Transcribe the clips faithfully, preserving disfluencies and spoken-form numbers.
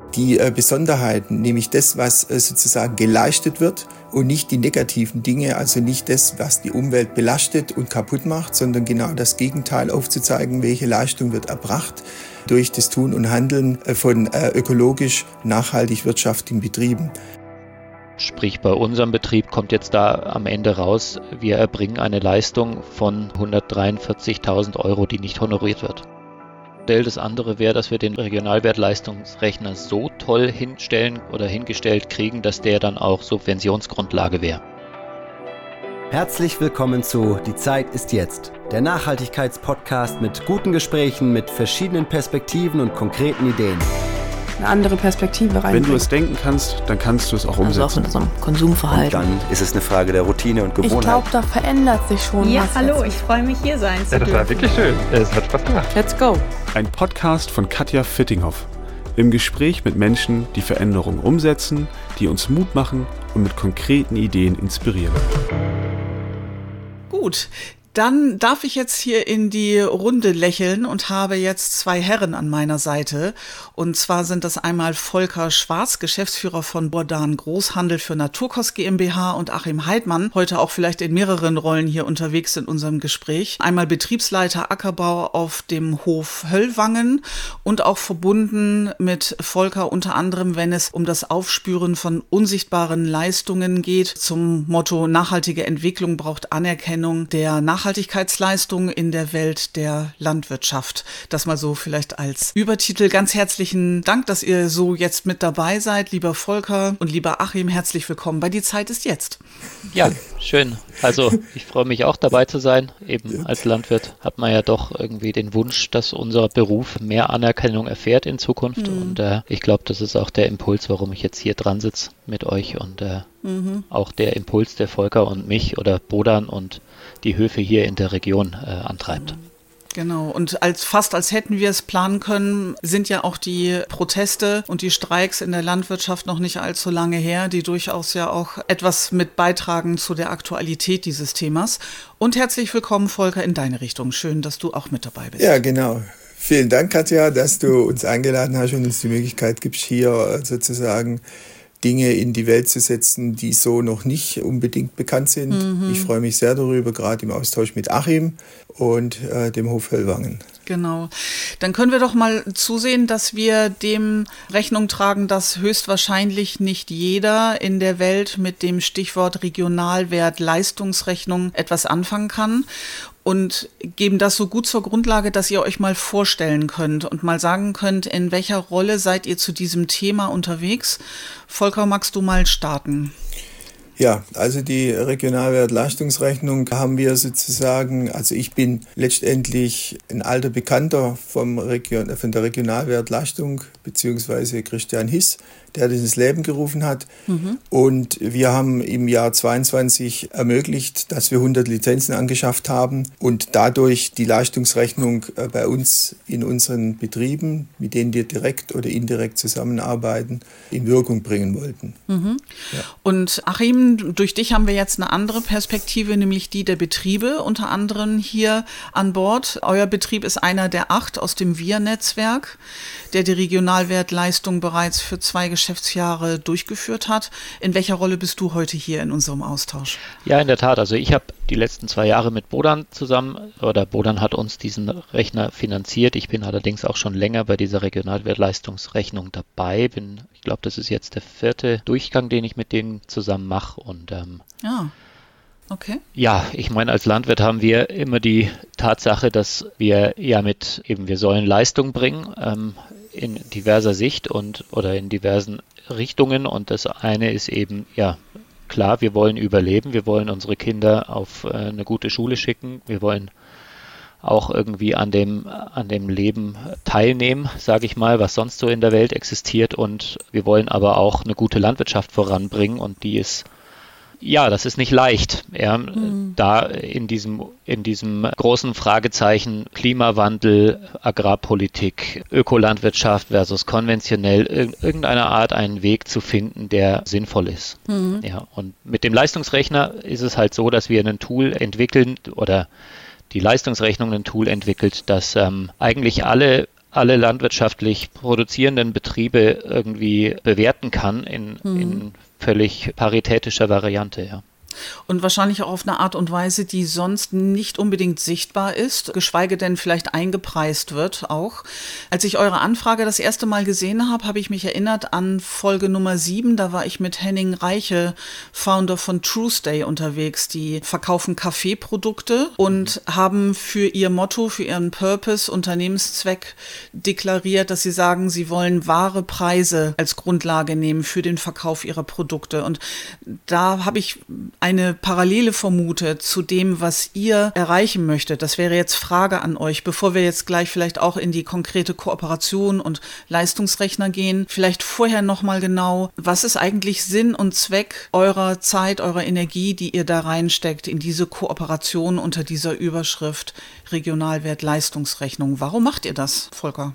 die äh, Besonderheiten, nämlich das, was äh, sozusagen geleistet wird und nicht die negativen Dinge, also nicht das, was die Umwelt belastet und kaputt macht, sondern genau das Gegenteil aufzuzeigen, welche Leistung wird erbracht durch das Tun und Handeln äh, von äh, ökologisch nachhaltig wirtschaftlichen Betrieben. Sprich, bei unserem Betrieb kommt jetzt da am Ende raus, wir erbringen eine Leistung von hundertdreiundvierzigtausend Euro, die nicht honoriert wird. Das andere wäre, dass wir den Regionalwertleistungsrechner so toll hinstellen oder hingestellt kriegen, dass der dann auch Subventionsgrundlage wäre. Herzlich willkommen zu Die Zeit ist jetzt, der Nachhaltigkeitspodcast mit guten Gesprächen, mit verschiedenen Perspektiven und konkreten Ideen. Eine andere Perspektive reinbringen. Wenn du es denken kannst, dann kannst du es auch umsetzen. Also auch in so einem Konsumverhalten. Und dann ist es eine Frage der Routine und Gewohnheit. Ich glaube, da verändert sich schon ja, was. Ja, hallo, jetzt. ich freue mich, hier sein zu ja, das war wirklich schön. Es hat Spaß gemacht. Let's go. Ein Podcast von Katja Fittinghoff. Im Gespräch mit Menschen, die Veränderungen umsetzen, die uns Mut machen und mit konkreten Ideen inspirieren. Gut. Dann darf ich jetzt hier in die Runde lächeln und habe jetzt zwei Herren an meiner Seite. Und zwar sind das einmal Volker Schwarz, Geschäftsführer von Bodan Großhandel für Naturkost GmbH, und Achim Heidmann, heute auch vielleicht in mehreren Rollen hier unterwegs in unserem Gespräch. Einmal Betriebsleiter Ackerbau auf dem Hof Höllwangen und auch verbunden mit Volker unter anderem, wenn es um das Aufspüren von unsichtbaren Leistungen geht, zum Motto nachhaltige Entwicklung braucht Anerkennung der Nachhaltigkeit. Nachhaltigkeitsleistungen in der Welt der Landwirtschaft. Das mal so vielleicht als Übertitel. Ganz herzlichen Dank, dass ihr so jetzt mit dabei seid. Lieber Volker und lieber Achim, herzlich willkommen bei Die Zeit ist jetzt. Ja, schön. Also ich freue mich auch dabei zu sein. Eben als Landwirt hat man ja doch irgendwie den Wunsch, dass unser Beruf mehr Anerkennung erfährt in Zukunft. Mhm. Und äh, ich glaube, das ist auch der Impuls, warum ich jetzt hier dran sitze mit euch und äh, mhm. auch der Impuls, der Volker und mich oder Bodan und die Höfe hier in der Region äh, antreibt. Genau, und als fast als hätten wir es planen können, sind ja auch die Proteste und die Streiks in der Landwirtschaft noch nicht allzu lange her, die durchaus ja auch etwas mit beitragen zu der Aktualität dieses Themas. Und herzlich willkommen, Volker, in deine Richtung. Schön, dass du auch mit dabei bist. Ja, genau. Vielen Dank, Katja, dass du uns eingeladen hast und uns die Möglichkeit gibst, hier sozusagen Dinge in die Welt zu setzen, die so noch nicht unbedingt bekannt sind. Mhm. Ich freue mich sehr darüber, gerade im Austausch mit Achim und äh, dem Hof Höllwangen. Genau. Dann können wir doch mal zusehen, dass wir dem Rechnung tragen, dass höchstwahrscheinlich nicht jeder in der Welt mit dem Stichwort Regionalwert Leistungsrechnung etwas anfangen kann. Und geben das so gut zur Grundlage, dass ihr euch mal vorstellen könnt und mal sagen könnt, in welcher Rolle seid ihr zu diesem Thema unterwegs. Volker, magst du mal starten? Ja, also die Regionalwertleistungsrechnung haben wir sozusagen, also ich bin letztendlich ein alter Bekannter vom Region, von der Regionalwertleistung, beziehungsweise Christian Hiss, der das ins Leben gerufen hat. Mhm. Und wir haben im Jahr zweiundzwanzig ermöglicht, dass wir hundert Lizenzen angeschafft haben und dadurch die Leistungsrechnung bei uns in unseren Betrieben, mit denen wir direkt oder indirekt zusammenarbeiten, in Wirkung bringen wollten. Mhm. Ja. Und Achim, durch dich haben wir jetzt eine andere Perspektive, nämlich die der Betriebe, unter anderem hier an Bord. Euer Betrieb ist einer der acht aus dem W I R-Netzwerk, der die Regionalwertleistung bereits für zwei Geschäftsjahre durchgeführt hat. In welcher Rolle bist du heute hier in unserem Austausch? Ja, in der Tat. Also ich habe die letzten zwei Jahre mit Bodan zusammen, oder Bodan hat uns diesen Rechner finanziert. Ich bin allerdings auch schon länger bei dieser Regionalwertleistungsrechnung dabei. Bin, ich glaube, das ist jetzt der vierte Durchgang, den ich mit denen zusammen mache. Und ähm, ja. Okay. Ja, ich meine, als Landwirt haben wir immer die Tatsache, dass wir ja mit eben, wir sollen Leistung bringen, ähm, in diverser Sicht und oder in diversen Richtungen. Und das eine ist eben, ja, klar, wir wollen überleben, wir wollen unsere Kinder auf äh, eine gute Schule schicken, wir wollen auch irgendwie an dem, an dem Leben teilnehmen, sage ich mal, was sonst so in der Welt existiert. Und wir wollen aber auch eine gute Landwirtschaft voranbringen, und die ist, ja, das ist nicht leicht, ja, mhm. da in diesem, in diesem großen Fragezeichen Klimawandel, Agrarpolitik, Ökolandwirtschaft versus konventionell, in irgendeiner Art einen Weg zu finden, der sinnvoll ist. Mhm. Ja, und mit dem Leistungsrechner ist es halt so, dass wir ein Tool entwickeln oder die Leistungsrechnung ein Tool entwickelt, das ähm, eigentlich alle alle landwirtschaftlich produzierenden Betriebe irgendwie bewerten kann in, mhm. in völlig paritätischer Variante, ja. Und wahrscheinlich auch auf eine Art und Weise, die sonst nicht unbedingt sichtbar ist, geschweige denn vielleicht eingepreist wird auch. Als ich eure Anfrage das erste Mal gesehen habe, habe ich mich erinnert an Folge Nummer sieben. Da war ich mit Henning Reiche, Founder von TrueStay, unterwegs. Die verkaufen Kaffeeprodukte und haben für ihr Motto, für ihren Purpose, Unternehmenszweck deklariert, dass sie sagen, sie wollen wahre Preise als Grundlage nehmen für den Verkauf ihrer Produkte. Und da habe ich eine Parallele vermute zu dem, was ihr erreichen möchtet. Das wäre jetzt Frage an euch, bevor wir jetzt gleich vielleicht auch in die konkrete Kooperation und Leistungsrechner gehen. Vielleicht vorher nochmal genau, was ist eigentlich Sinn und Zweck eurer Zeit, eurer Energie, die ihr da reinsteckt in diese Kooperation unter dieser Überschrift Regionalwert-Leistungsrechnung? Warum macht ihr das, Volker?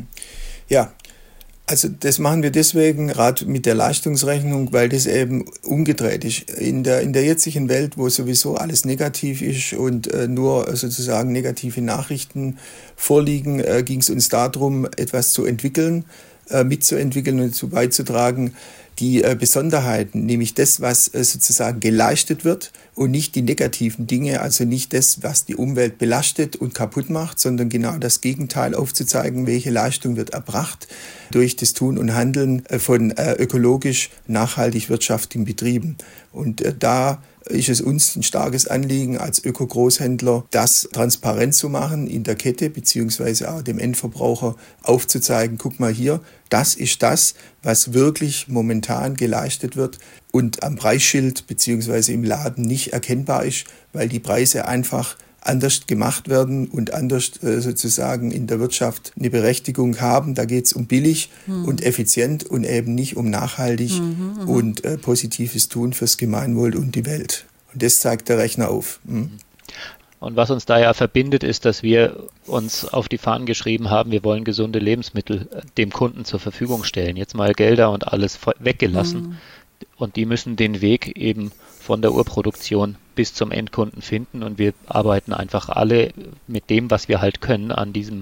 Ja, also das machen wir deswegen gerade mit der Leistungsrechnung, weil das eben umgedreht ist. In der, in der jetzigen Welt, wo sowieso alles negativ ist und äh, nur sozusagen negative Nachrichten vorliegen, äh, ging es uns darum, etwas zu entwickeln, äh, mitzuentwickeln und dazu beizutragen, die äh, Besonderheiten, nämlich das, was äh, sozusagen geleistet wird und nicht die negativen Dinge, also nicht das, was die Umwelt belastet und kaputt macht, sondern genau das Gegenteil aufzuzeigen, welche Leistung wird erbracht durch das Tun und Handeln äh, von äh, ökologisch nachhaltig wirtschaftlichen Betrieben. Und äh, da ist es uns ein starkes Anliegen als Öko-Großhändler, das transparent zu machen in der Kette, beziehungsweise auch dem Endverbraucher aufzuzeigen, guck mal hier, das ist das, was wirklich momentan geleistet wird und am Preisschild beziehungsweise im Laden nicht erkennbar ist, weil die Preise einfach anders gemacht werden und anders äh, sozusagen in der Wirtschaft eine Berechtigung haben. Da geht es um billig mhm. und effizient und eben nicht um nachhaltig mhm, und äh, positives Tun fürs Gemeinwohl und die Welt. Und das zeigt der Rechner auf. Mhm. Und was uns da ja verbindet, ist, dass wir uns auf die Fahnen geschrieben haben, wir wollen gesunde Lebensmittel dem Kunden zur Verfügung stellen. Jetzt mal Gelder und alles weggelassen. Mhm. Und die müssen den Weg eben von der Urproduktion bis zum Endkunden finden. Und wir arbeiten einfach alle mit dem, was wir halt können, an diesem,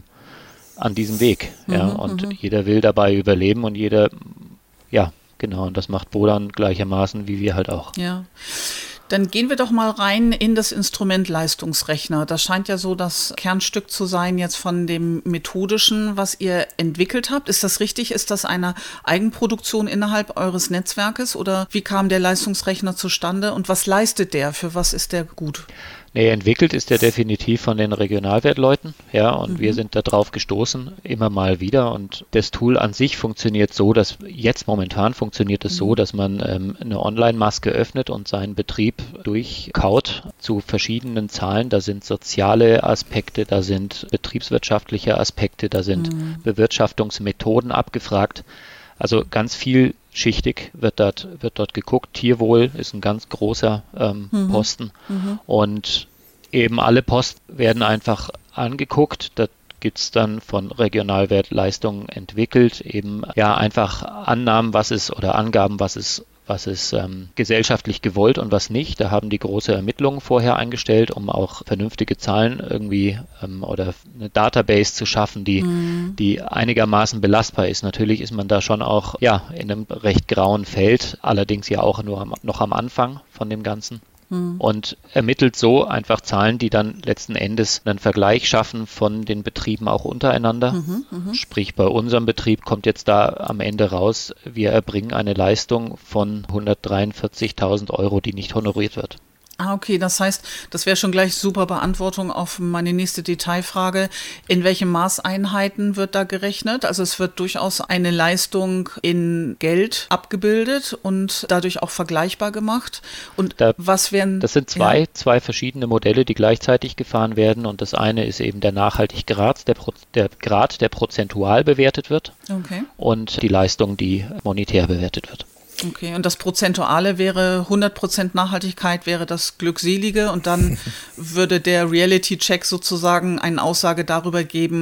an diesem Weg. Ja. Mhm, und m- jeder will dabei überleben und jeder, ja, genau. Und das macht Bodan gleichermaßen wie wir halt auch. Ja. Dann gehen wir doch mal rein in das Instrument Leistungsrechner. Das scheint ja so das Kernstück zu sein jetzt von dem Methodischen, was ihr entwickelt habt. Ist das richtig? Ist das eine Eigenproduktion innerhalb eures Netzwerkes oder wie kam der Leistungsrechner zustande und was leistet der? Für was ist der gut? Nee, entwickelt ist der definitiv von den Regionalwertleuten, ja, und mhm. wir sind da drauf gestoßen, immer mal wieder. Und das Tool an sich funktioniert so, dass jetzt momentan funktioniert es mhm. so, dass man ähm, eine Online-Maske öffnet und seinen Betrieb durchkaut zu verschiedenen Zahlen. Da sind soziale Aspekte, da sind betriebswirtschaftliche Aspekte, da sind mhm. Bewirtschaftungsmethoden abgefragt. Also ganz vielschichtig wird dort, wird dort geguckt. Tierwohl ist ein ganz großer ähm, mhm. Posten. Mhm. Und eben alle Posten werden einfach angeguckt. Da gibt es dann von Regionalwertleistungen entwickelt, eben ja einfach Annahmen, was ist oder Angaben, was ist was ist ähm, gesellschaftlich gewollt und was nicht. Da haben die große Ermittlungen vorher eingestellt, um auch vernünftige Zahlen irgendwie ähm, oder eine Database zu schaffen, die, mhm. die einigermaßen belastbar ist. Natürlich ist man da schon auch ja in einem recht grauen Feld, allerdings ja auch nur am, noch am Anfang von dem Ganzen. Und ermittelt so einfach Zahlen, die dann letzten Endes einen Vergleich schaffen von den Betrieben auch untereinander. Mhm, mh. Sprich, bei unserem Betrieb kommt jetzt da am Ende raus, wir erbringen eine Leistung von hundertdreiundvierzigtausend Euro, die nicht honoriert wird. Ah, okay, das heißt, das wäre schon gleich super Beantwortung auf meine nächste Detailfrage. In welchen Maßeinheiten wird da gerechnet? Also es wird durchaus eine Leistung in Geld abgebildet und dadurch auch vergleichbar gemacht. Und da, was wären... Das sind zwei, ja. zwei verschiedene Modelle, die gleichzeitig gefahren werden. Und das eine ist eben der Nachhaltiggrad, der, Pro, der Grad, der prozentual bewertet wird. Okay. Und die Leistung, die monetär bewertet wird. Okay, und das Prozentuale wäre hundert Prozent Nachhaltigkeit, wäre das Glückselige und dann würde der Reality-Check sozusagen eine Aussage darüber geben,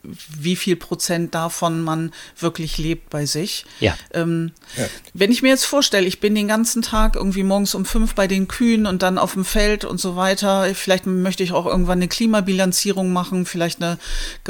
wie viel Prozent davon man wirklich lebt bei sich. Ja. Ähm, Ja. Wenn ich mir jetzt vorstelle, ich bin den ganzen Tag irgendwie morgens um fünf bei den Kühen und dann auf dem Feld und so weiter, vielleicht möchte ich auch irgendwann eine Klimabilanzierung machen, vielleicht eine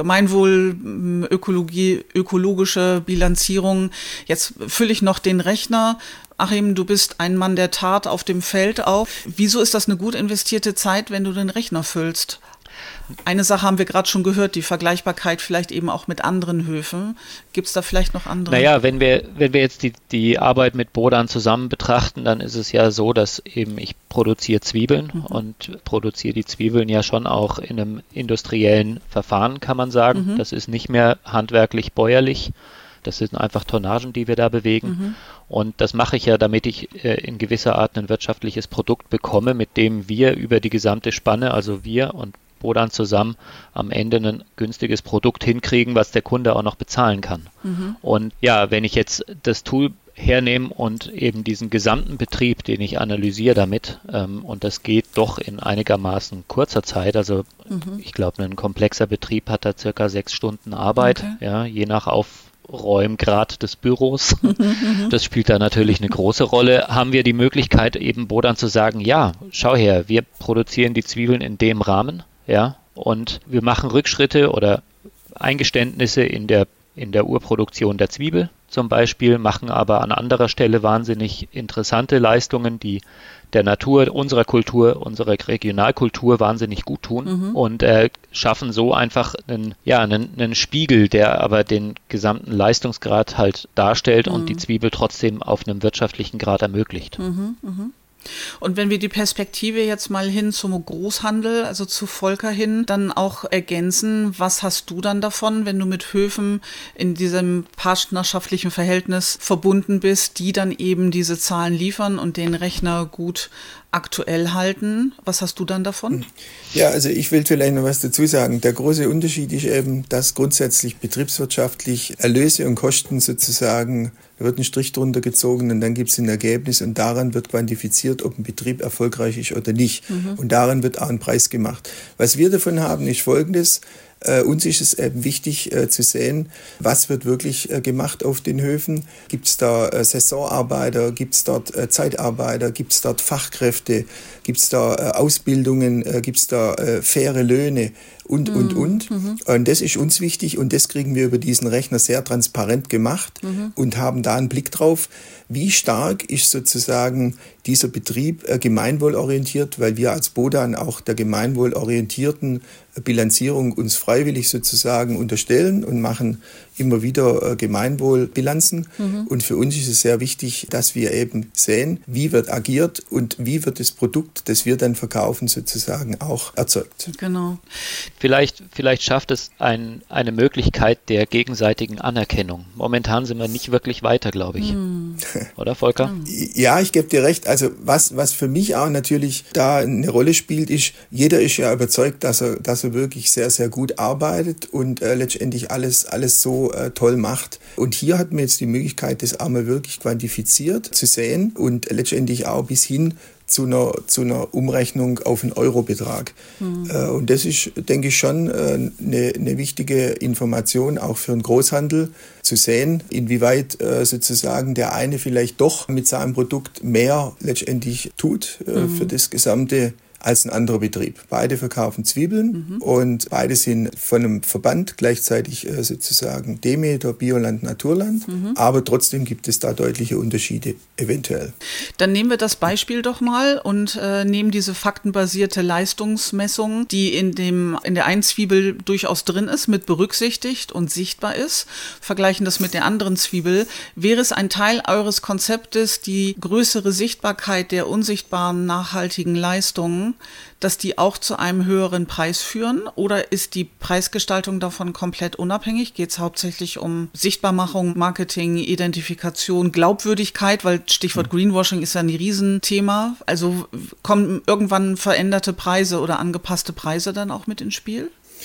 Gemeinwohl-Ökologie, ökologische Bilanzierung. Jetzt fülle ich noch den Rechner. Achim, du bist ein Mann der Tat auf dem Feld auch. Wieso ist das eine gut investierte Zeit, wenn du den Rechner füllst? Eine Sache haben wir gerade schon gehört, die Vergleichbarkeit vielleicht eben auch mit anderen Höfen. Gibt es da vielleicht noch andere? Naja, wenn wir, wenn wir jetzt die, die Arbeit mit Bodan zusammen betrachten, dann ist es ja so, dass eben ich produziere Zwiebeln mhm. und produziere die Zwiebeln ja schon auch in einem industriellen Verfahren, kann man sagen. Mhm. Das ist nicht mehr handwerklich bäuerlich. Das sind einfach Tonnagen, die wir da bewegen. Mhm. Und das mache ich ja, damit ich äh, in gewisser Art ein wirtschaftliches Produkt bekomme, mit dem wir über die gesamte Spanne, also wir und Bodan zusammen, am Ende ein günstiges Produkt hinkriegen, was der Kunde auch noch bezahlen kann. Mhm. Und ja, wenn ich jetzt das Tool hernehme und eben diesen gesamten Betrieb, den ich analysiere damit, ähm, und das geht doch in einigermaßen kurzer Zeit, also mhm. ich glaube, ein komplexer Betrieb hat da circa sechs Stunden Arbeit, okay. ja, je nach Aufräumgrad des Büros. Das spielt da natürlich eine große Rolle. Haben wir die Möglichkeit, eben Bodan zu sagen, ja, schau her, wir produzieren die Zwiebeln in dem Rahmen, ja, und wir machen Rückschritte oder Eingeständnisse in der, in der Urproduktion der Zwiebel zum Beispiel, machen aber an anderer Stelle wahnsinnig interessante Leistungen, die der Natur, unserer Kultur, unserer Regionalkultur wahnsinnig gut tun mhm. und äh, schaffen so einfach einen, ja, einen, einen Spiegel, der aber den gesamten Leistungsgrad halt darstellt mhm. und die Zwiebel trotzdem auf einem wirtschaftlichen Grad ermöglicht. Mhm, mh. Und wenn wir die Perspektive jetzt mal hin zum Großhandel, also zu Volker hin, dann auch ergänzen, was hast du dann davon, wenn du mit Höfen in diesem partnerschaftlichen Verhältnis verbunden bist, die dann eben diese Zahlen liefern und den Rechner gut aktuell halten? Was hast du dann davon? Ja, also ich will vielleicht noch was dazu sagen. Der große Unterschied ist eben, dass grundsätzlich betriebswirtschaftlich Erlöse und Kosten sozusagen, da wird ein Strich drunter gezogen und dann gibt es ein Ergebnis und daran wird quantifiziert, ob ein Betrieb erfolgreich ist oder nicht. Mhm. Und daran wird auch ein Preis gemacht. Was wir davon haben, ist Folgendes. Äh, uns ist es eben wichtig äh, zu sehen, was wird wirklich äh, gemacht auf den Höfen. Gibt es da äh, Saisonarbeiter, gibt es dort äh, Zeitarbeiter, gibt es dort Fachkräfte, gibt es da äh, Ausbildungen, äh, gibt es da äh, faire Löhne und, mhm. und, und. Mhm. Und das ist uns wichtig und das kriegen wir über diesen Rechner sehr transparent gemacht mhm. und haben da einen Blick drauf, wie stark ist sozusagen dieser Betrieb äh, gemeinwohlorientiert, weil wir als Bodan auch der gemeinwohlorientierten Bilanzierung uns freiwillig sozusagen unterstellen und machen immer wieder äh, Gemeinwohlbilanzen. Mhm. Und für uns ist es sehr wichtig, dass wir eben sehen, wie wird agiert und wie wird das Produkt, das wir dann verkaufen, sozusagen auch erzeugt. Genau. Vielleicht, vielleicht schafft es ein, eine Möglichkeit der gegenseitigen Anerkennung. Momentan sind wir nicht wirklich weiter, glaube ich. Mhm. Oder, Volker? Mhm. Ja, ich gebe dir recht. Also was, was für mich auch natürlich da eine Rolle spielt, ist, jeder ist ja überzeugt, dass er, dass er wirklich sehr, sehr gut arbeitet und äh, letztendlich alles, alles so äh, toll macht. Und hier hat man jetzt die Möglichkeit, das einmal wirklich quantifiziert zu sehen und letztendlich auch bis hin zu einer, zu einer Umrechnung auf einen Eurobetrag. Mhm. Äh, und das ist, denke ich, schon äh, eine, eine wichtige Information, auch für den Großhandel, zu sehen, inwieweit äh, sozusagen der eine vielleicht doch mit seinem Produkt mehr letztendlich tut äh, mhm. für das gesamte als ein anderer Betrieb. Beide verkaufen Zwiebeln mhm. und beide sind von einem Verband gleichzeitig äh, sozusagen Demeter, Bioland, Naturland, mhm. aber trotzdem gibt es da deutliche Unterschiede eventuell. Dann nehmen wir das Beispiel doch mal und äh, nehmen diese faktenbasierte Leistungsmessung, die in dem in der einen Zwiebel durchaus drin ist, mit berücksichtigt und sichtbar ist, vergleichen das mit der anderen Zwiebel. Wäre es ein Teil eures Konzeptes, die größere Sichtbarkeit der unsichtbaren nachhaltigen Leistungen, dass die auch zu einem höheren Preis führen? Oder ist die Preisgestaltung davon komplett unabhängig? Geht es hauptsächlich um Sichtbarmachung, Marketing, Identifikation, Glaubwürdigkeit? Weil Stichwort Greenwashing ist ja ein Riesenthema. Also kommen irgendwann veränderte Preise oder angepasste Preise dann auch mit ins Spiel?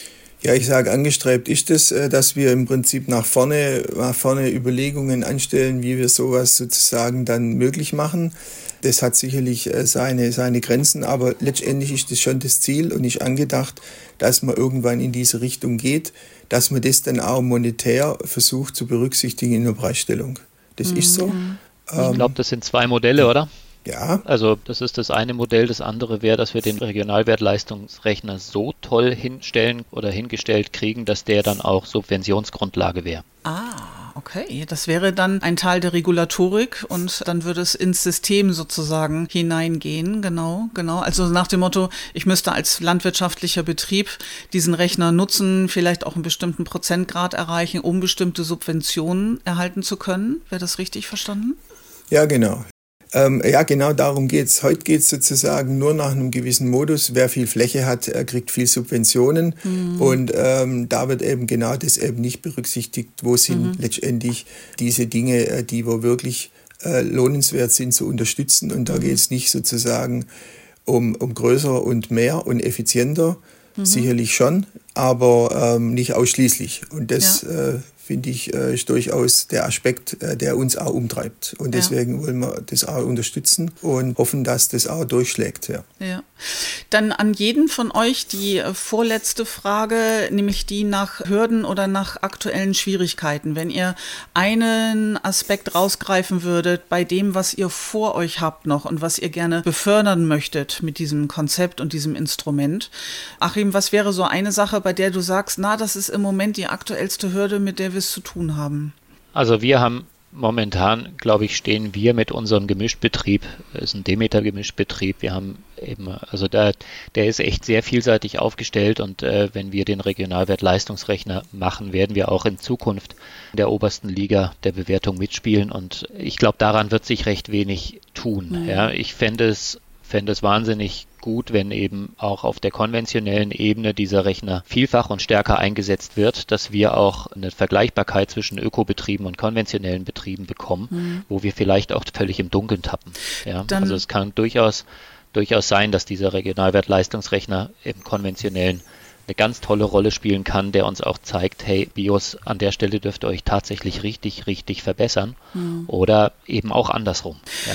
Ja, ich sage, angestrebt ist es, dass wir im Prinzip nach vorne, nach vorne Überlegungen anstellen, wie wir sowas sozusagen dann möglich machen. Das hat sicherlich seine, seine Grenzen, aber letztendlich ist das schon das Ziel und ist angedacht, dass man irgendwann in diese Richtung geht, dass man das dann auch monetär versucht zu berücksichtigen in der Preisstellung. Das mhm. ist so. Ich glaube, das sind zwei Modelle, oder? Ja. Also das ist das eine Modell. Das andere wäre, dass wir den Regionalwertleistungsrechner so toll hinstellen oder hingestellt kriegen, dass der dann auch Subventionsgrundlage wäre. Ah, okay. Das wäre dann ein Teil der Regulatorik und dann würde es ins System sozusagen hineingehen. Genau, genau. Also nach dem Motto, ich müsste als landwirtschaftlicher Betrieb diesen Rechner nutzen, vielleicht auch einen bestimmten Prozentgrad erreichen, um bestimmte Subventionen erhalten zu können. Wäre das richtig verstanden? Ja, genau. Ähm, ja, genau darum geht's. Heute geht's sozusagen nur nach einem gewissen Modus. Wer viel Fläche hat, er kriegt viel Subventionen. Mhm. Und ähm, da wird eben genau das eben nicht berücksichtigt. Wo sind mhm. letztendlich diese Dinge, die wo wirklich äh, lohnenswert sind, zu unterstützen. Und da mhm. geht's nicht sozusagen um, um größer und mehr und effizienter. Mhm. Sicherlich schon, aber ähm, nicht ausschließlich. Und das ja. äh, finde ich, ist durchaus der Aspekt, der uns auch umtreibt. Und deswegen ja. wollen wir das auch unterstützen und hoffen, dass das auch durchschlägt. Ja. Ja. Dann an jeden von euch die vorletzte Frage, nämlich die nach Hürden oder nach aktuellen Schwierigkeiten. Wenn ihr einen Aspekt rausgreifen würdet bei dem, was ihr vor euch habt noch und was ihr gerne befördern möchtet mit diesem Konzept und diesem Instrument. Achim, was wäre so eine Sache, bei der du sagst, na, das ist im Moment die aktuellste Hürde, mit der wir es zu tun haben? Also wir haben momentan, glaube ich, stehen wir mit unserem Gemischbetrieb, das ist ein Demeter-Gemischbetrieb, wir haben eben, also da, der ist echt sehr vielseitig aufgestellt und äh, wenn wir den Regionalwertleistungsrechner machen, werden wir auch in Zukunft in der obersten Liga der Bewertung mitspielen und ich glaube, daran wird sich recht wenig tun. Mhm. Ja, ich fände es fände es wahnsinnig gut, wenn eben auch auf der konventionellen Ebene dieser Rechner vielfach und stärker eingesetzt wird, dass wir auch eine Vergleichbarkeit zwischen Ökobetrieben und konventionellen Betrieben bekommen, mhm. wo wir vielleicht auch völlig im Dunkeln tappen. Ja? Also es kann durchaus, durchaus sein, dass dieser Regionalwertleistungsrechner im konventionellen eine ganz tolle Rolle spielen kann, der uns auch zeigt, hey, BIOS, an der Stelle dürft ihr euch tatsächlich richtig, richtig verbessern mhm. oder eben auch andersrum. Ja.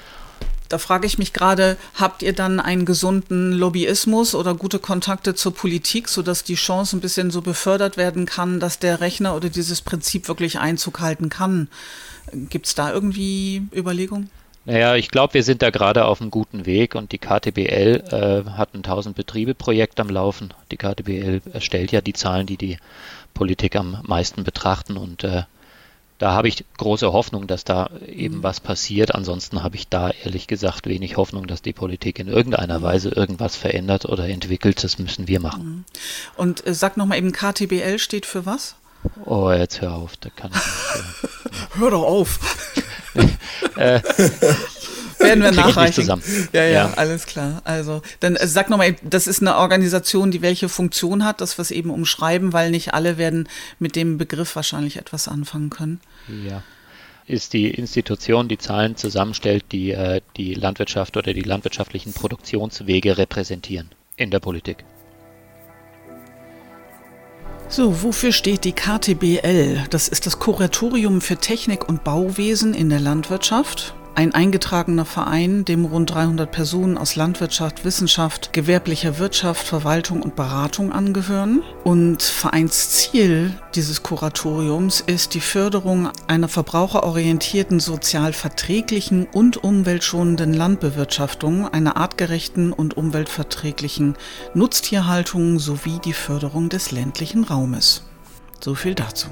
Da frage ich mich gerade, habt ihr dann einen gesunden Lobbyismus oder gute Kontakte zur Politik, sodass die Chance ein bisschen so befördert werden kann, dass der Rechner oder dieses Prinzip wirklich Einzug halten kann? Gibt es da irgendwie Überlegungen? Naja, ich glaube, wir sind da gerade auf einem guten Weg und die K T B L äh, hat ein tausend Betriebe-Projekt am Laufen. Die K T B L erstellt ja die Zahlen, die die Politik am meisten betrachten und äh, da habe ich große Hoffnung, dass da eben was passiert. Ansonsten habe ich da ehrlich gesagt wenig Hoffnung, dass die Politik in irgendeiner Weise irgendwas verändert oder entwickelt. Das müssen wir machen. Und äh, sag nochmal eben, K T B L steht für was? Oh, jetzt hör auf, da kann ich nicht. Äh, hör doch auf. äh, Werden wir nachreichen. Zusammen. Ja, ja, ja, alles klar. Also, dann äh, sag nochmal, das ist eine Organisation, die welche Funktion hat, das wir es eben umschreiben, weil nicht alle werden mit dem Begriff wahrscheinlich etwas anfangen können. Ja. Ist die Institution, die Zahlen zusammenstellt, die äh, die Landwirtschaft oder die landwirtschaftlichen Produktionswege repräsentieren in der Politik. So, wofür steht die K T B L? Das ist das Kuratorium für Technik und Bauwesen in der Landwirtschaft. Ein eingetragener Verein, dem rund dreihundert Personen aus Landwirtschaft, Wissenschaft, gewerblicher Wirtschaft, Verwaltung und Beratung angehören. Und Vereinsziel dieses Kuratoriums ist die Förderung einer verbraucherorientierten, sozial verträglichen und umweltschonenden Landbewirtschaftung, einer artgerechten und umweltverträglichen Nutztierhaltung sowie die Förderung des ländlichen Raumes. So viel dazu.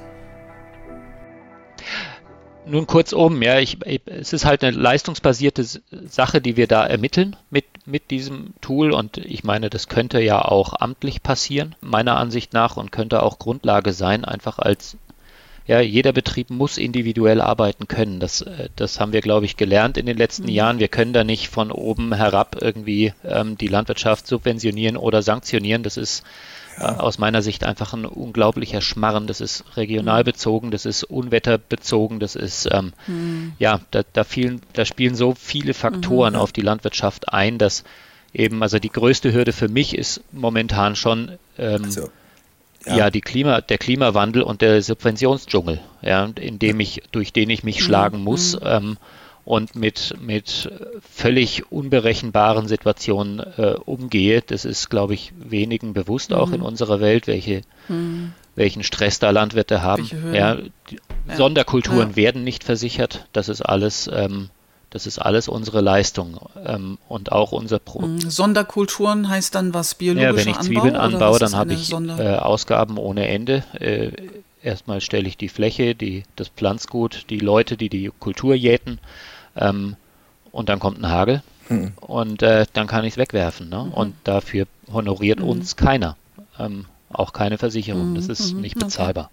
Nun kurzum, ja, ich, ich, es ist halt eine leistungsbasierte Sache, die wir da ermitteln mit, mit diesem Tool und ich meine, das könnte ja auch amtlich passieren, meiner Ansicht nach, und könnte auch Grundlage sein, einfach als, ja, jeder Betrieb muss individuell arbeiten können. Das, das haben wir, glaube ich, gelernt in den letzten mhm. Jahren. Wir können da nicht von oben herab irgendwie ähm, die Landwirtschaft subventionieren oder sanktionieren. Das ist aus meiner Sicht einfach ein unglaublicher Schmarren. Das ist regional bezogen, das ist unwetterbezogen, das ist, ähm, mhm. ja, da, da, vielen, da spielen so viele Faktoren mhm. auf die Landwirtschaft ein, dass eben, also die größte Hürde für mich ist momentan schon, ähm, also, Ja, ja die Klima, der Klimawandel und der Subventionsdschungel, ja, in dem ich, durch den ich mich mhm. schlagen muss. Mhm. Ähm, und mit, mit völlig unberechenbaren Situationen äh, umgehe. Das ist, glaube ich, wenigen bewusst mhm. auch in unserer Welt, welche, mhm. welchen Stress da Landwirte haben. Ja, die ja. Sonderkulturen ja. werden nicht versichert. Das ist alles, ähm, das ist alles unsere Leistung ähm, und auch unser Pro. Mhm. Sonderkulturen heißt dann was? Biologischer Anbau? Ja, wenn ich Zwiebeln Anbau, anbaue, dann habe ich äh, Ausgaben ohne Ende. Äh, Erstmal stelle ich die Fläche, die, das Pflanzgut, die Leute, die die Kultur jäten, ähm, und dann kommt ein Hagel hm. und äh, dann kann ich es wegwerfen. Ne? Mhm. Und dafür honoriert mhm. uns keiner, ähm, auch keine Versicherung. Mhm. Das ist nicht bezahlbar.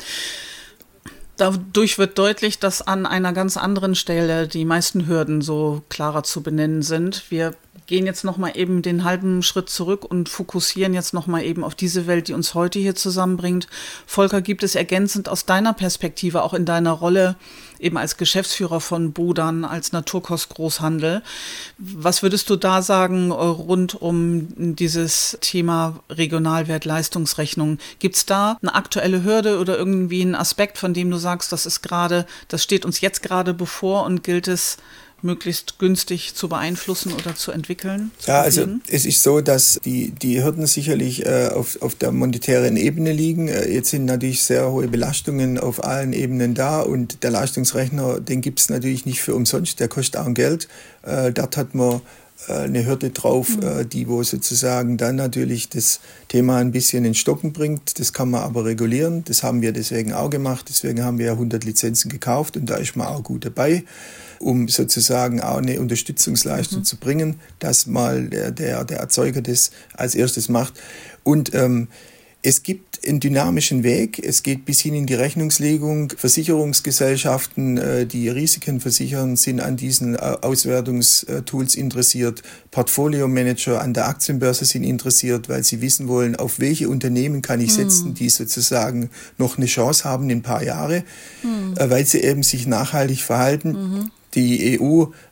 Okay. Dadurch wird deutlich, dass an einer ganz anderen Stelle die meisten Hürden so klarer zu benennen sind. Wir gehen jetzt nochmal eben den halben Schritt zurück und fokussieren jetzt nochmal eben auf diese Welt, die uns heute hier zusammenbringt. Volker, gibt es ergänzend aus deiner Perspektive, auch in deiner Rolle eben als Geschäftsführer von Bodan, als Naturkostgroßhandel, was würdest du da sagen rund um dieses Thema Regionalwert-Leistungsrechnung? Gibt es da eine aktuelle Hürde oder irgendwie einen Aspekt, von dem du sagst, das ist gerade, das steht uns jetzt gerade bevor und gilt es möglichst günstig zu beeinflussen oder zu entwickeln? Zu ja, also es ist so, dass die, die Hürden sicherlich äh, auf, auf der monetären Ebene liegen. Äh, jetzt sind natürlich sehr hohe Belastungen auf allen Ebenen da und der Leistungsrechner, den gibt es natürlich nicht für umsonst, der kostet auch Geld. Äh, dort hat man äh, eine Hürde drauf, mhm. äh, die wo sozusagen dann natürlich das Thema ein bisschen in Stocken bringt. Das kann man aber regulieren, das haben wir deswegen auch gemacht, deswegen haben wir hundert Lizenzen gekauft und da ist man auch gut dabei, um sozusagen auch eine Unterstützungsleistung mhm. zu bringen, dass mal der, der, der Erzeuger das als erstes macht. Und ähm, es gibt einen dynamischen Weg, es geht bis hin in die Rechnungslegung. Versicherungsgesellschaften, äh, die Risiken versichern, sind an diesen äh, Auswertungstools interessiert. Portfolio-Manager an der Aktienbörse sind interessiert, weil sie wissen wollen, auf welche Unternehmen kann ich setzen, mhm. die sozusagen noch eine Chance haben in ein paar Jahre, mhm. äh, weil sie eben sich nachhaltig verhalten. Mhm. Die E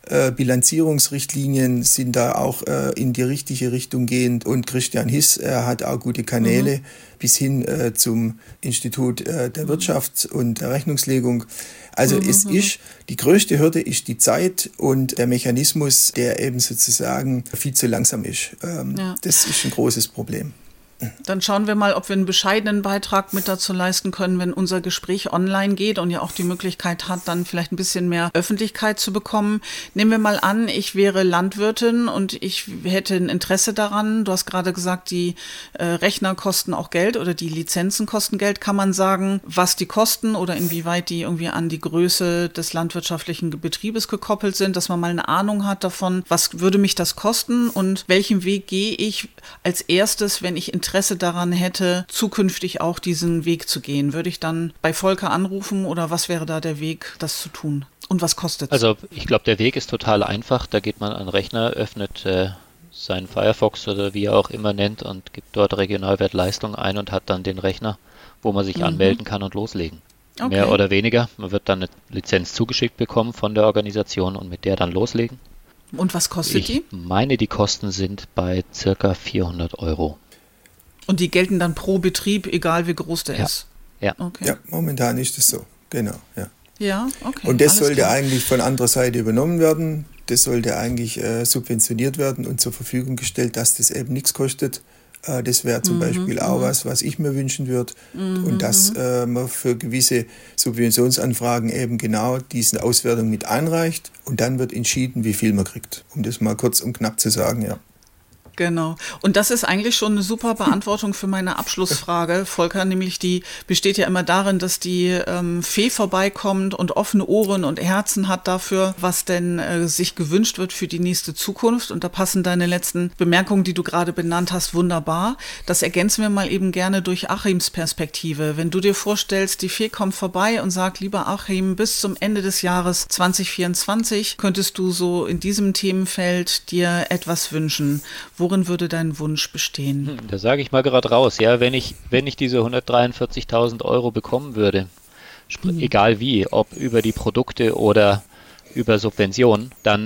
U-Bilanzierungsrichtlinien sind da auch äh, in die richtige Richtung gehend und Christian Hiss äh, hat auch gute Kanäle mhm. bis hin äh, zum Institut äh, der Wirtschaft und der Rechnungslegung. Also mhm. es ist, die größte Hürde ist die Zeit und der Mechanismus, der eben sozusagen viel zu langsam ist. Ähm, ja. Das ist ein großes Problem. Dann schauen wir mal, ob wir einen bescheidenen Beitrag mit dazu leisten können, wenn unser Gespräch online geht und ja auch die Möglichkeit hat, dann vielleicht ein bisschen mehr Öffentlichkeit zu bekommen. Nehmen wir mal an, ich wäre Landwirtin und ich hätte ein Interesse daran. Du hast gerade gesagt, die äh, Rechner kosten auch Geld oder die Lizenzen kosten Geld. Kann man sagen, was die kosten oder inwieweit die irgendwie an die Größe des landwirtschaftlichen Betriebes gekoppelt sind, dass man mal eine Ahnung hat davon, was würde mich das kosten und welchen Weg gehe ich als erstes, wenn ich Interesse daran hätte, zukünftig auch diesen Weg zu gehen? Würde ich dann bei Volker anrufen oder was wäre da der Weg, das zu tun? Und was kostet es? Also ich glaube, der Weg ist total einfach. Da geht man an den Rechner, öffnet äh, seinen Firefox oder wie er auch immer nennt und gibt dort Regionalwertleistung ein und hat dann den Rechner, wo man sich mhm. anmelden kann und loslegen. Okay. Mehr oder weniger. Man wird dann eine Lizenz zugeschickt bekommen von der Organisation und mit der dann loslegen. Und was kostet ich die? Ich meine, die Kosten sind bei circa vierhundert Euro. Und die gelten dann pro Betrieb, egal wie groß der ja. ist? Ja. Okay. Ja, momentan ist es so, genau. Ja, ja okay. Und das sollte klar. eigentlich von anderer Seite übernommen werden. Das sollte eigentlich äh, subventioniert werden und zur Verfügung gestellt, dass das eben nichts kostet. Äh, das wäre zum mhm, Beispiel auch mhm. was, was ich mir wünschen würde. Mhm, und dass äh, man für gewisse Subventionsanfragen eben genau diese Auswertung mit einreicht. Und dann wird entschieden, wie viel man kriegt. Um das mal kurz und knapp zu sagen, ja. Genau. Und das ist eigentlich schon eine super Beantwortung für meine Abschlussfrage, Volker, nämlich die besteht ja immer darin, dass die ähm, Fee vorbeikommt und offene Ohren und Herzen hat dafür, was denn äh, sich gewünscht wird für die nächste Zukunft. Und da passen deine letzten Bemerkungen, die du gerade benannt hast, wunderbar. Das ergänzen wir mal eben gerne durch Achims Perspektive. Wenn du dir vorstellst, die Fee kommt vorbei und sagt, lieber Achim, bis zum Ende des Jahres zwanzig vierundzwanzig könntest du so in diesem Themenfeld dir etwas wünschen. Worin würde dein Wunsch bestehen? Da sage ich mal gerade raus, ja, wenn ich, wenn ich diese hundertdreiundvierzigtausend Euro bekommen würde, mhm. egal wie, ob über die Produkte oder über Subventionen, dann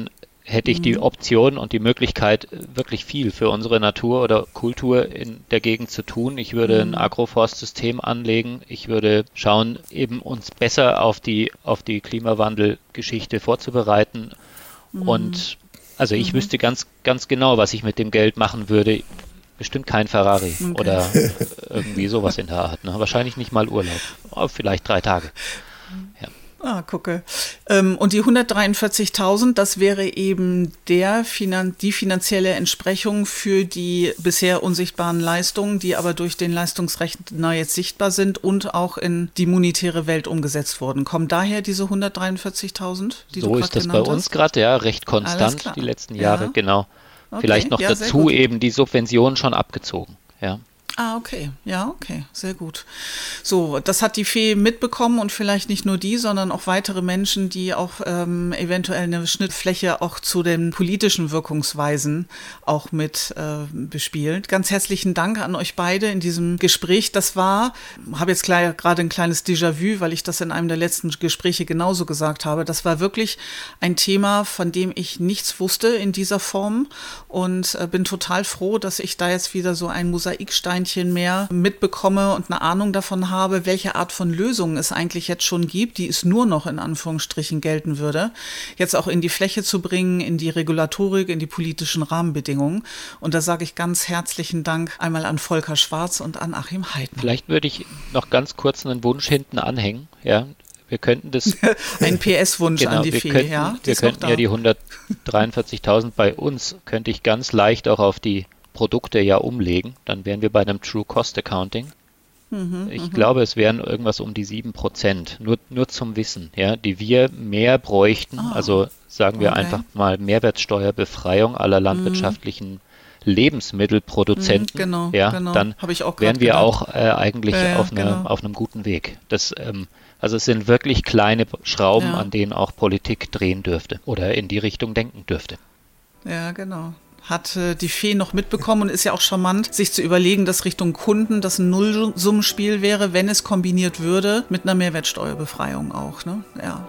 hätte ich die Option und die Möglichkeit, wirklich viel für unsere Natur oder Kultur in der Gegend zu tun. Ich würde ein Agroforstsystem anlegen. Ich würde schauen, eben uns besser auf die, auf die Klimawandelgeschichte vorzubereiten. Mhm. Und also ich mhm. wüsste ganz, ganz genau, was ich mit dem Geld machen würde. Bestimmt kein Ferrari okay. oder irgendwie sowas in der Art. Ne? Wahrscheinlich nicht mal Urlaub. Aber vielleicht drei Tage. Ja. Ah, gucke. Ähm, und die hundertdreiundvierzigtausend, das wäre eben der Finan- die finanzielle Entsprechung für die bisher unsichtbaren Leistungen, die aber durch den Leistungsrechner jetzt sichtbar sind und auch in die monetäre Welt umgesetzt wurden. Kommen daher diese hundertdreiundvierzigtausend, die so du ist das genannt bei uns gerade, ja, recht konstant die letzten Jahre, ja. genau. Okay. Vielleicht noch ja, dazu eben die Subventionen schon abgezogen, ja. Ah, okay. Ja, okay. Sehr gut. So, das hat die Fee mitbekommen und vielleicht nicht nur die, sondern auch weitere Menschen, die auch ähm, eventuell eine Schnittfläche auch zu den politischen Wirkungsweisen auch mit äh, bespielen. Ganz herzlichen Dank an euch beide in diesem Gespräch. Das war, habe jetzt klar, gerade ein kleines Déjà-vu, weil ich das in einem der letzten Gespräche genauso gesagt habe. Das war wirklich ein Thema, von dem ich nichts wusste in dieser Form und äh, bin total froh, dass ich da jetzt wieder so ein Mosaiksteinchen mehr mitbekomme und eine Ahnung davon habe, welche Art von Lösungen es eigentlich jetzt schon gibt, die es nur noch in Anführungsstrichen gelten würde, jetzt auch in die Fläche zu bringen, in die Regulatorik, in die politischen Rahmenbedingungen. Und da sage ich ganz herzlichen Dank einmal an Volker Schwarz und an Achim Heidmann. Vielleicht würde ich noch ganz kurz einen Wunsch hinten anhängen, ja. Wir könnten das... Ein P S-Wunsch genau, an die wir Fee, könnten, ja. Wir könnten ja die hundertdreiundvierzigtausend bei uns, könnte ich ganz leicht auch auf die Produkte ja umlegen, dann wären wir bei einem True Cost Accounting. Mhm, ich m- glaube, es wären irgendwas um die sieben Prozent, nur, nur zum Wissen, ja, die wir mehr bräuchten, oh, also sagen wir okay. einfach mal Mehrwertsteuerbefreiung aller landwirtschaftlichen mhm. Lebensmittelproduzenten, mhm, genau, ja, genau. dann wären wir gedacht. auch äh, eigentlich äh, auf, eine, genau. auf einem guten Weg. Das, ähm, also es sind wirklich kleine Schrauben, ja. an denen auch Politik drehen dürfte oder in die Richtung denken dürfte. Ja, genau. Hat äh, die Fee noch mitbekommen und ist ja auch charmant, sich zu überlegen, dass Richtung Kunden das ein Nullsummenspiel wäre, wenn es kombiniert würde mit einer Mehrwertsteuerbefreiung auch, ne? Ja.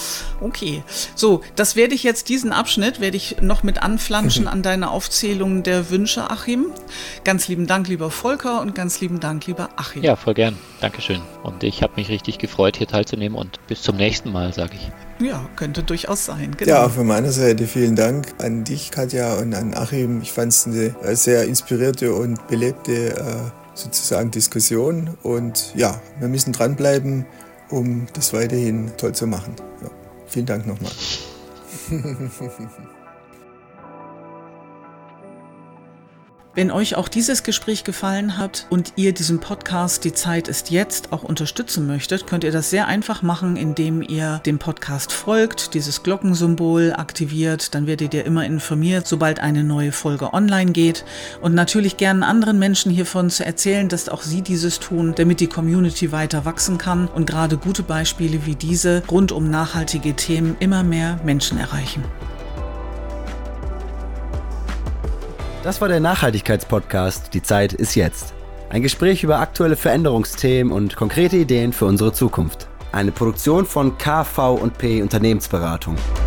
Okay, so, das werde ich jetzt, diesen Abschnitt werde ich noch mit anflanschen an deine Aufzählung der Wünsche, Achim. Ganz lieben Dank, lieber Volker, und ganz lieben Dank, lieber Achim. Ja, voll gern. Dankeschön. Und ich habe mich richtig gefreut, hier teilzunehmen, und bis zum nächsten Mal, sage ich. Ja, könnte durchaus sein. Genau. Ja, auch von meiner Seite vielen Dank an dich, Katja, und an Achim. Ich fand es eine sehr inspirierte und belebte äh, sozusagen Diskussion. Und ja, wir müssen dranbleiben, um das weiterhin toll zu machen. Ja, vielen Dank nochmal. Wenn euch auch dieses Gespräch gefallen hat und ihr diesen Podcast Die Zeit ist jetzt auch unterstützen möchtet, könnt ihr das sehr einfach machen, indem ihr dem Podcast folgt, dieses Glockensymbol aktiviert, dann werdet ihr immer informiert, sobald eine neue Folge online geht, und natürlich gerne anderen Menschen hiervon zu erzählen, dass auch sie dieses tun, damit die Community weiter wachsen kann und gerade gute Beispiele wie diese rund um nachhaltige Themen immer mehr Menschen erreichen. Das war der Nachhaltigkeitspodcast Die Zeit ist jetzt. Ein Gespräch über aktuelle Veränderungsthemen und konkrete Ideen für unsere Zukunft. Eine Produktion von K V und P Unternehmensberatung.